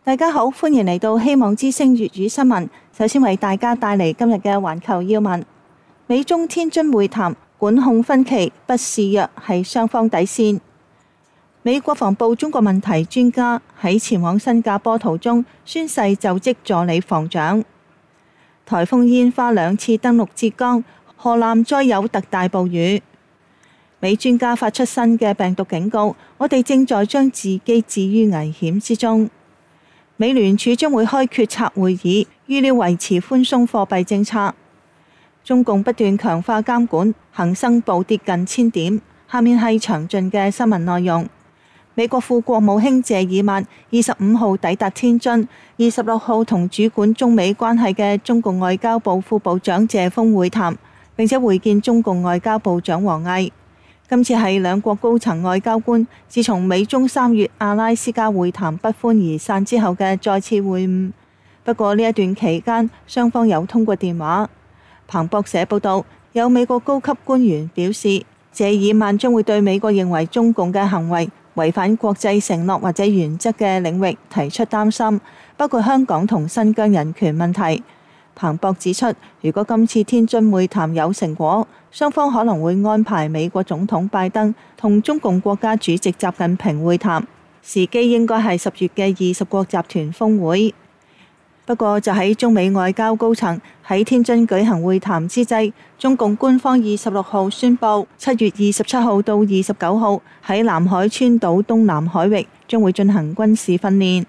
大家好，歡迎嚟到希望之聲粵語新聞。首先為大家帶嚟今日嘅環球要聞。美中天津會談，管控分歧不示弱係雙方底線。美國防部中國問題專家喺前往新加坡途中宣誓就職助理防長。颱風煙花2次登陸浙江，河南再有特大暴雨。美專家發出新嘅病毒警告，我哋正在將自己置於危險之中。美聯儲將會開決策會議，預料維持寬鬆貨幣政策。中共不斷強化監管，恒生暴跌近1000點。下面係詳盡嘅新聞內容。美國副國務卿謝爾曼25號抵達天津，26號同主管中美關係嘅中共外交部副部長謝鋒會談，並且會見中共外交部長王毅。今次係兩國高層外交官自從美中3月阿拉斯加會談不歡而散之後嘅再次會晤。不過呢一段期間，雙方有通過電話。彭博社報道，有美國高級官員表示，謝爾曼將會對美國認為中共嘅行為違反國際承諾或者原則嘅領域提出擔心，包括香港同新疆人權問題。彭博指出，如果今次天津會談有成果，雙方可能會安排美國總統拜登同中共國家主席習近平會談，時機應該係10月嘅20國集團峰會。不過就喺中美外交高層喺天津舉行會談之際，中共官方26號宣布，7月27號到29號喺南海川島東南海域將會進行軍事訓練。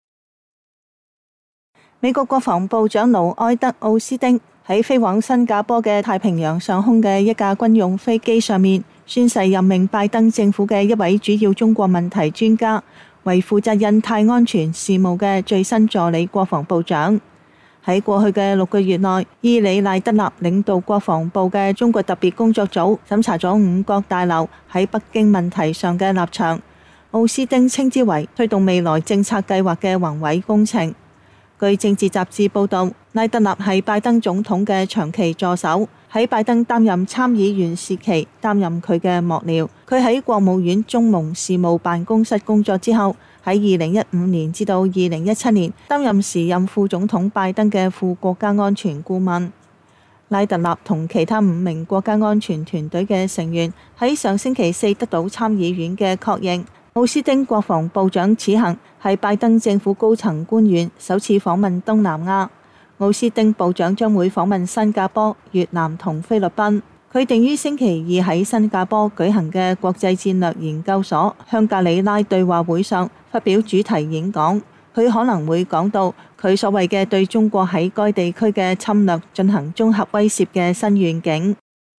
美國國防部長盧埃德奧斯汀喺飛往新加坡嘅太平洋上空嘅一架軍用飛機上面宣誓任命拜登政府嘅一位主要中國問題專家為負責印太安全事務嘅最新助理國防部長。喺過去嘅6個月內，伊里賴德納領導國防部嘅中國特別工作組審查咗5角大樓喺北京問題上嘅立場。奧斯汀稱之為推動未來政策計劃嘅宏偉工程。據政治雜誌報導，賴德納係拜登總統嘅長期助手，喺拜登擔任參議員時期擔任佢嘅幕僚。佢喺國務院中盟事務辦公室工作之後，喺2015年至到2017年擔任時任副總統拜登嘅副國家安全顧問。賴德納同其他5名國家安全團隊嘅成員喺上星期4得到參議院嘅確認。奧斯汀國防部長此行係拜登政府高層官員首次訪問東南亞。奧斯汀部長將會訪問新加坡、越南同菲律賓。佢定於星期2喺新加坡舉行嘅國際戰略研究所香格里拉對話會上發表主題演講。佢可能會講到佢所謂嘅對中國喺該地區嘅侵略進行綜合威懾嘅新願景。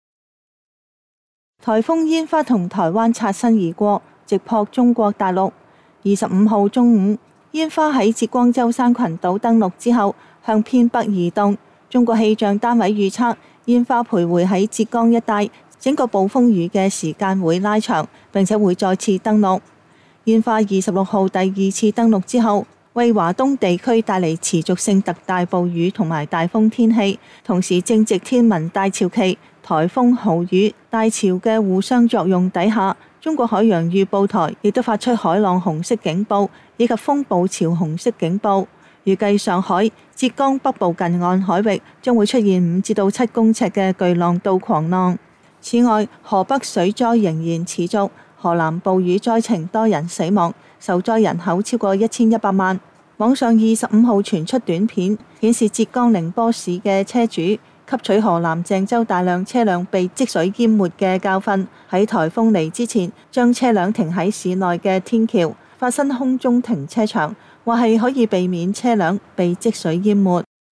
颱風煙花同台灣擦身而過，直撲中國大陸。25號中午，煙花喺浙江舟山群島登陸之後，向偏北移動。中國氣象單位預測，煙花徘徊喺浙江一帶，整個暴風雨嘅時間會拉長，並且會再次登陸。煙花26號第2次登陸之後，為華東地區帶嚟持續性特大暴雨同埋大風天氣，同時正值天文大潮期，颱風、豪雨、大潮嘅互相作用底下，中國海洋預報台亦都發出海浪紅色警報以及風暴潮紅色警報。預計上海、浙江北部近岸海域將會出現5至到7公尺嘅巨浪到狂浪。此外，河北水災仍然持續，河南暴雨災情多人死亡，受災人口超過1100萬。網上25號傳出短片，顯示浙江寧波市嘅車主吸取河南鄭州大量車輛被積水淹沒嘅教訓，喺颱風嚟之前將車輛停喺市內嘅天橋，發生空中停車場，或係可以避免車輛被積水淹沒。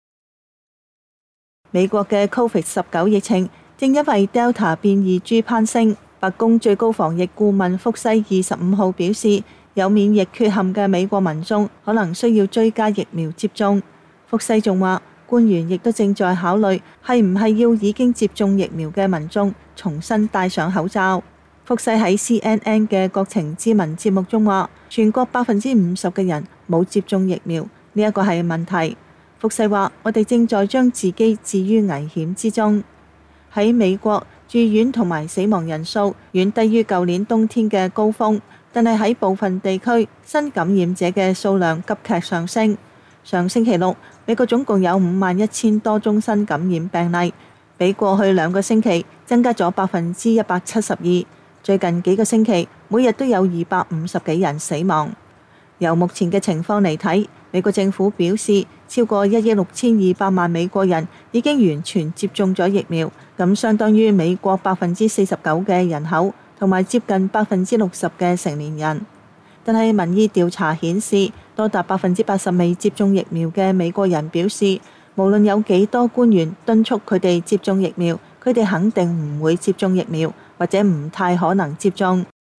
美國嘅 COVID-19 疫情正因為 Delta 變異株攀升。白宮最高防疫顧問福西25號表示，有免疫缺陷嘅美國民眾可能需要追加疫苗接種。福西仲話，官員亦都正在考慮係唔係要已經接種疫苗嘅民眾重新戴上口罩。福西喺 CNN 嘅國情咨文節目中話，全國50%嘅人冇接種疫苗，呢一個係問題。福西話，我哋正在將自己置於危險之中。喺美國，住院同埋死亡人數遠低於舊年冬天嘅高峰， 但係喺部分地區新感染者嘅數量急劇上升。上星期六，美國總共有51,000多宗新感染病例，比過去2個星期增加咗172%。最近幾個星期，每日都有250幾人死亡。由目前嘅情況嚟睇，美國政府表示超過1億6,200萬美國人已經完全接種咗疫苗，咁相當於美國49%嘅人口同埋接近60%嘅成年人。但係民意調查顯示，多達80%未接種疫苗嘅美國人表示，無論有幾多官員敦促佢哋接種疫苗，佢哋肯定唔會接種疫苗，或者唔太可能接種。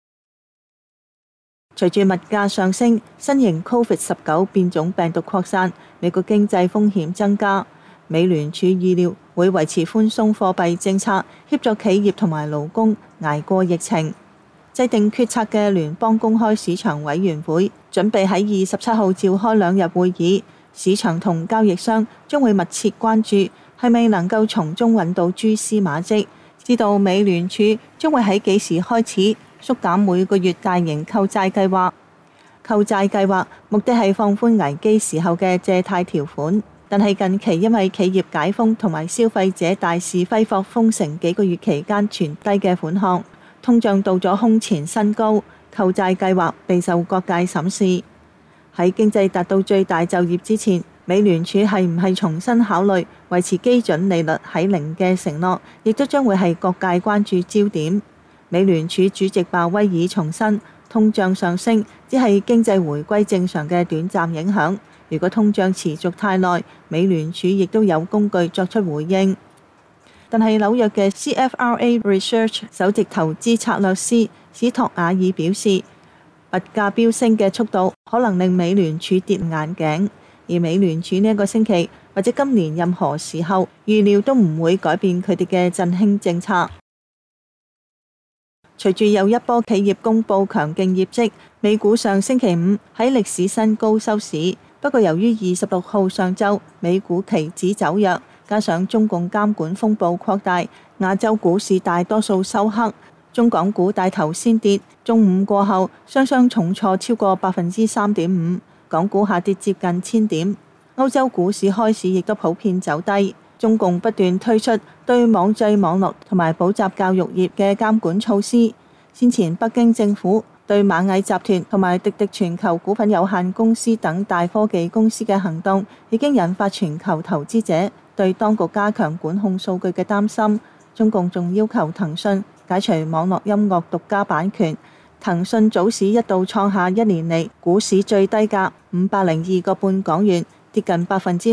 隨住物價上升，新型 COVID-19 變種病毒擴散，美國經濟風險增加。美聯儲預料會維持寬鬆貨幣政策，協助企業同埋勞工捱過疫情。制定決策嘅聯邦公開市場委員會準備喺27號召開2日會議，市場同交易商將會密切關注係咪能夠從中揾到蛛絲馬跡，知道美聯儲將會喺幾時開始縮減每個月大型購債計劃。購債計劃目的係放寬危機時候嘅借貸條款，但係近期因為企業解封同埋消費者大肆揮霍封城幾個月期間存低嘅款項，通脹到咗空前新高，購債計劃備受各界審視。喺經濟達到最大就業之前，美聯儲係唔係重新考慮維持基準利率喺0嘅承諾，亦都將會係各界關注焦點。美聯儲主席鮑威爾重申，通脹上升只係經濟回歸正常嘅短暫影響。如果通脹持續太耐，美聯儲亦都有工具作出回應。但係紐約嘅 CFRA Research 首席投資策略師史托瓦爾表示，物價飆升嘅速度可能令美聯儲跌眼鏡，而美聯儲呢一個星期或者今年任何時候預料都唔會改變佢哋嘅振興政策。隨住有一波企業公布強勁業績，美股上星期5喺歷史新高收市。不過由於26號上晝美股期指走弱，加上中共監管風暴擴大，亞洲股市大多數收黑，中港股帶頭先跌。中午過後，雙雙重挫超過3.5%，港股下跌接近1000點。歐洲股市開市亦都普遍走低。中共不斷推出對網際網絡同埋補習教育業嘅監管措施。先前北京政府對螞蟻集團同埋滴滴全球股份有限公司等大科技公司嘅行動，已經引發全球投資者對當局加強管控數據嘅擔心。中共仲要求騰訊解除網絡音樂獨家版權。騰訊早市一度創下1年嚟股市最低價502個半港元，跌近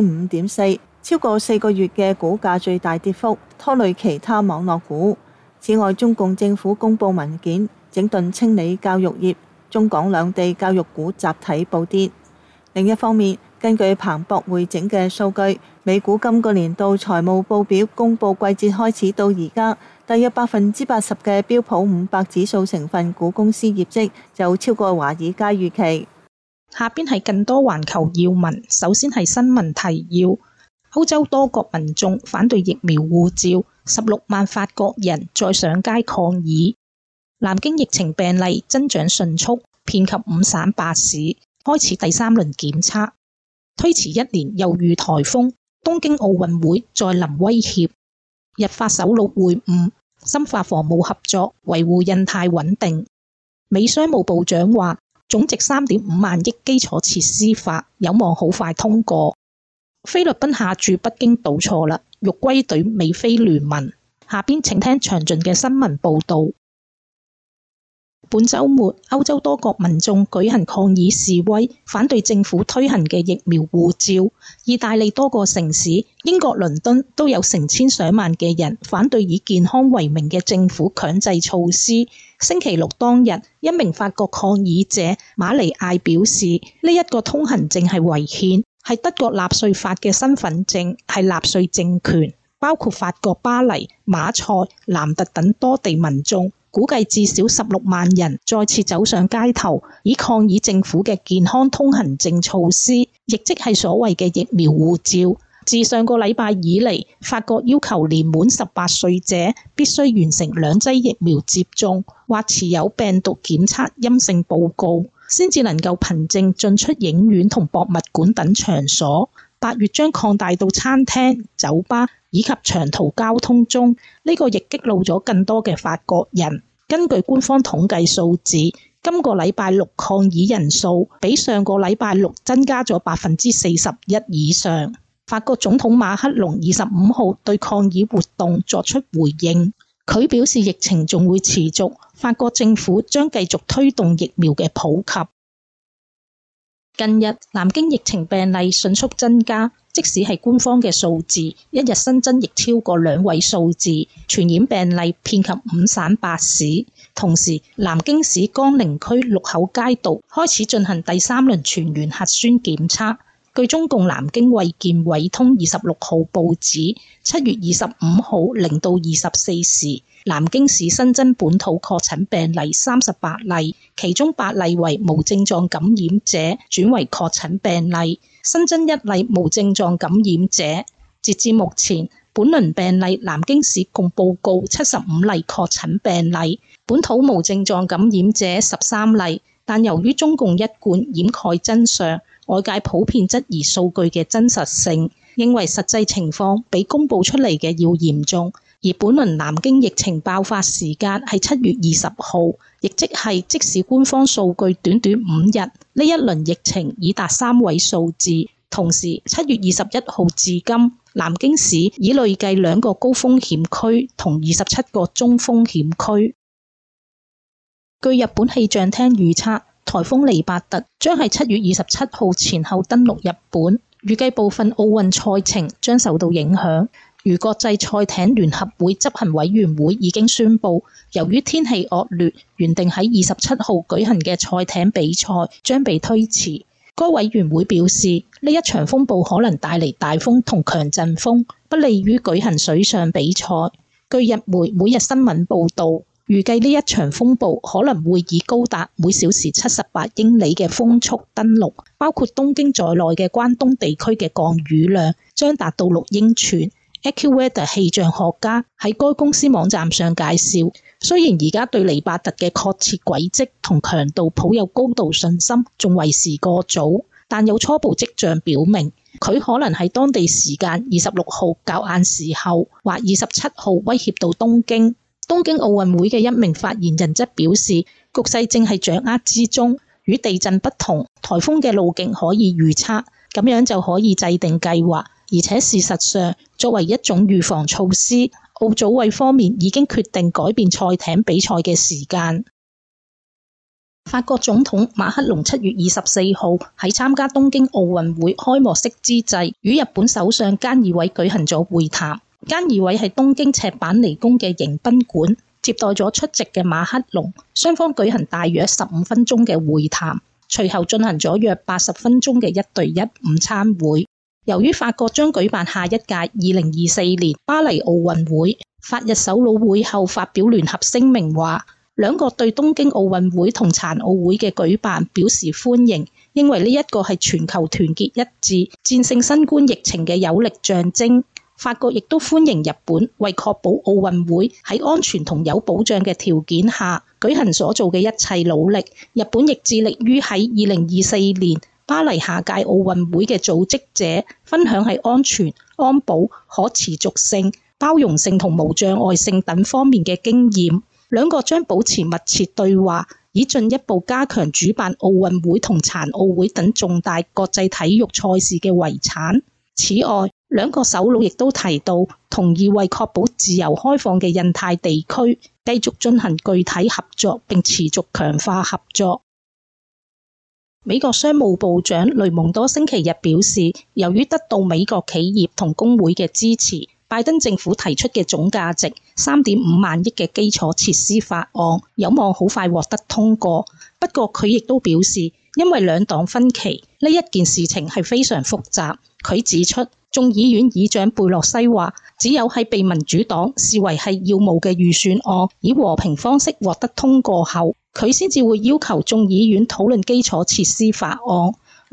5.4%，超過4個月嘅股價最大跌幅，拖累其他網絡股。此外，中共政府公布文件，整頓清理教育業，中港兩地教育股集體暴跌。另一方面，根據彭博匯整嘅數據，美股今個年度財務報表公布季節開始到而家，大約80%嘅標普500指數成分股公司業績就超過華爾街預期。 下邊係更多環球要聞，首先係新聞提要：歐洲多國民眾反對疫苗護照，16萬法國人再上街抗議。南京疫情病例增長迅速，遍及5省8市，開始第3輪檢測。推遲1年又遇颱風，東京奧運會再臨威脅。日法首腦會晤，深化防務合作，維護印太穩定。美商務部長話，總值3.5萬億基礎設施法有望好快通過。菲律賓下駐北京倒錯啦，欲歸隊美菲聯盟。下邊請聽詳盡嘅新聞報導。本週末，歐洲多國民眾舉行抗議示威，反對政府推行嘅疫苗護照。意大利多個城市、英國倫敦都有成千上萬嘅人反對以健康為名嘅政府強制措施。星期六當日，一名法國抗議者馬尼艾表示，呢一個通行證係違憲，係德國納粹法嘅身份證，係納粹政權。包括法國巴黎、馬賽、南特等多地民眾，估計至少16萬人再次走上街頭，以抗議政府嘅健康通行證措施，亦即係所謂嘅疫苗護照。 自上個禮拜以嚟，法國要求年滿18歲者必須完成2劑疫苗接種或持有病毒檢測陰性報告，先至能夠憑證進出影院同博物館等場所。8月將擴大到餐廳、酒吧以及長途交通中，呢個亦激怒咗更多嘅法國人。根據官方統計數字，今個禮拜6抗議人數比上個禮拜6增加咗41%以上。法國總統馬克龍25號對抗議活動作出回應，佢表示疫情仲會持續，法國政府將繼續推動疫苗嘅普及。近日南京疫情病例迅速增加，即使係官方嘅數字，一日新增亦超過2位數字，傳染病例遍及5省8市。同時，南京市江寧區祿口街道開始進行第3輪全員核酸檢測。據中共南京衛健委通26號報指，7月25號0到24時，南京市新增本土確診病例38例，其中8例為無症狀感染者轉為確診病例，新增1例無症狀感染者。截至目前，本輪病例南京市共報告75例確診病例，本土無症狀感染者13例，但由於中共一貫掩蓋真相，外界普遍質疑數據嘅真實性，認為實際情況比公佈出嚟嘅要嚴重。而本輪南京疫情爆發時間係7月20號，亦即使官方數據短短5日，呢一輪疫情已達3位數字。同時7月21號至今，南京市已累計2個高風險區同27個中風險區。據日本氣象廳預測，颱風尼伯特將喺7月27號前後登陸日本，預計部分奧運賽程將受到影響。如國際賽艇聯合會執行委員會已經宣布，由於天氣惡劣，原定喺27號舉行嘅賽艇比賽將被推遲。該委員會表示，呢一場風暴可能帶嚟大風同強陣風，不利於舉行水上比賽。據日媒每日新聞報導，預計呢一場風暴可能會以高達每小時78英里嘅風速登陸，包括東京在內嘅關東地區嘅降雨量將達到6英寸。AccuWeather 氣象學家喺該公司網站上介紹，雖然而家對尼伯特嘅確切軌跡同強度抱有高度信心，仲為時過早，但有初步跡象表明，佢可能喺當地時間26號較晏時候或27號威脅到東京。東京奧運會嘅一名發言人則表示，局勢正係掌握之中，與地震不同，颱風嘅路徑可以預測，咁樣就可以制定計劃。而且事實上，作為一種預防措施，奧組委方面已經決定改變賽艇比賽嘅時間。法國總統馬克龍7月24號喺參加東京奧運會開幕式之際，與日本首相菅義偉舉行咗會談。菅義偉喺東京赤坂離宮嘅迎賓館接待咗出席嘅馬克龍，雙方舉行大約15分鐘嘅會談，隨後進行咗約80分鐘嘅1對1午餐會。由於法國將舉辦下一屆2024年巴黎奧運會，法日首腦會後發表聯合聲明話，兩國對東京奧運會同殘奧會嘅舉辦表示歡迎，認為呢一個係全球團結一致、戰勝新冠疫情嘅有力象徵。法國亦都歡迎日本為確保奧運會喺安全同有保障嘅條件下舉行所做嘅一切努力。日本亦致力於喺2024年巴黎下屆奧運會嘅組織者分享喺安全、安保、可持續性、包容性同無障礙性等方面嘅經驗。兩國將保持密切對話，以進一步加強主辦奧運會同殘奧會等重大國際體育賽事嘅遺產。此外，兩國首腦亦都提到，同意為確保自由開放嘅印太地區繼續進行具體合作並持續強化合作。美國商務部長雷蒙多星期日表示，由於得到美國企業同工會嘅支持，拜登政府提出嘅總價值3.5萬億嘅基礎設施法案有望好快獲得通過。不過佢亦都表示，因為兩黨分歧，呢一件事情係非常複雜。佢指出，眾議院議長貝洛西話，只有喺被民主黨視為係要務嘅預算案以和平方式獲得通過後，佢先至會要求眾議院討論基礎設施法案。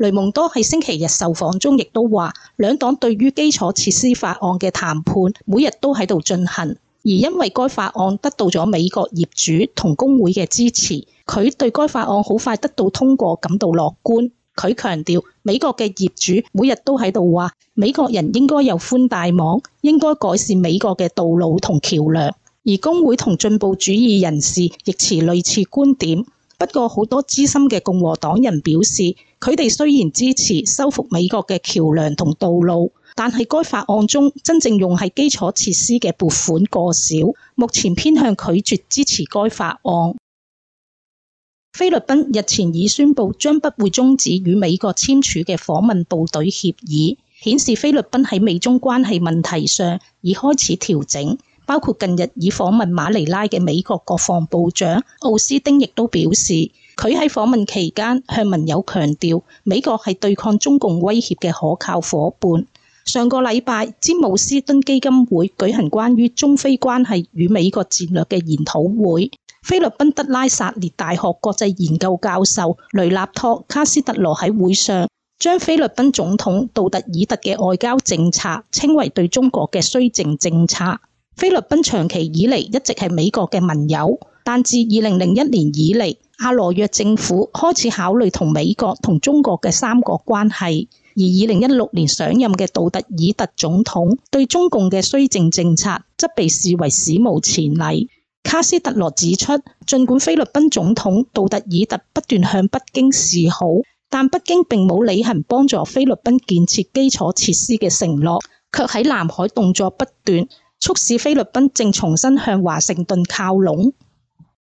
雷蒙多喺星期日受訪中亦都話，兩黨對於基礎設施法案嘅談判每日都喺度進行，而因為該法案得到咗美國業主同工會嘅支持，佢對該法案好快得到通過感到樂觀。佢強調，美國嘅業主每日都喺度話，美國人應該有寬帶網，應該改善美國嘅道路同橋梁，而工會同進步主義人士亦持類似觀點。不過好多資深嘅共和黨人表示，佢哋雖然支持修復美國嘅橋梁同道路，但係該法案中真正用喺基礎設施嘅撥款過少，目前偏向拒絕支持該法案。菲律賓日前已宣布將不會終止與美國簽署嘅訪問部隊協議，顯示菲律賓喺美中關係問題上已開始調整。包括近日已訪問馬尼拉嘅美國國防部長奧斯丁亦都表示，佢喺訪問期間向盟友強調，美國係對抗中共威脅嘅可靠夥伴。上個禮拜，詹姆斯敦基金會舉行關於中菲關係與美國戰略嘅研討會。菲律賓德拉薩列大學國際研究教授雷納托卡斯特羅喺會上將菲律賓總統杜特爾特嘅外交政策稱為對中國嘅綏靖政策。菲律賓長期以嚟一直係美國嘅盟友，但自2001年以嚟，阿羅約政府開始考慮同美國同中國嘅三國關係，而2016年上任嘅杜特爾特總統對中共嘅綏靖政策則被視為史無前例。卡斯特羅指出，儘管菲律賓總統杜特爾特不斷向北京示好，但北京並冇履行幫助菲律賓建設基礎設施嘅承諾，卻喺南海動作不斷，促使菲律賓正重新向華盛頓靠攏。